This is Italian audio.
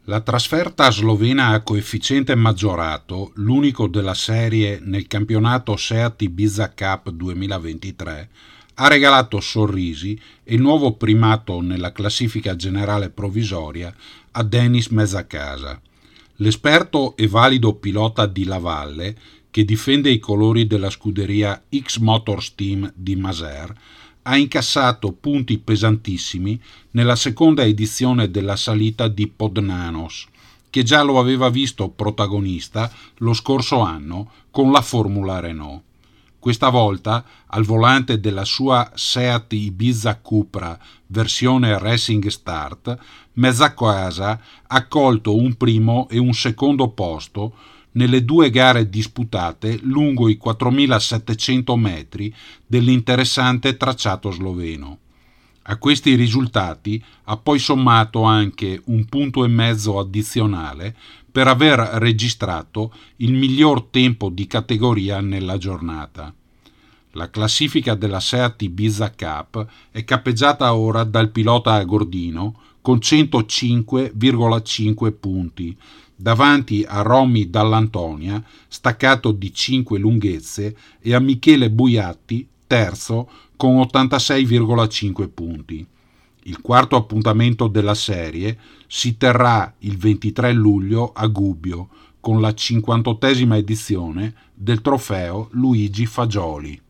La trasferta slovena a coefficiente maggiorato, l'unico della serie nel campionato Seat Ibiza Cup 2023, ha regalato sorrisi e il nuovo primato nella classifica generale provvisoria a Denis Mezzacasa. L'esperto e valido pilota di Lavalle, che difende i colori della scuderia X Motors Team di Maser, ha incassato punti pesantissimi nella seconda edizione della salita di Podnanos, che già lo aveva visto protagonista lo scorso anno con la Formula Renault. Questa volta, al volante della sua Seat Ibiza Cupra versione Racing Start, Mezzacasa ha colto un primo e un secondo posto nelle due gare disputate lungo i 4.700 metri dell'interessante tracciato sloveno. A questi risultati ha poi sommato anche 1,5 punti addizionale per aver registrato il miglior tempo di categoria nella giornata. La classifica della Seat Ibiza Cup è cappeggiata ora dal pilota agordino con 105,5 punti, davanti a Romy Dall'Antonia, staccato di 5 lunghezze, e a Michele Buiatti, terzo, con 86,5 punti. Il quarto appuntamento della serie si terrà il 23 luglio a Gubbio, con la 58esima edizione del trofeo Luigi Fagioli.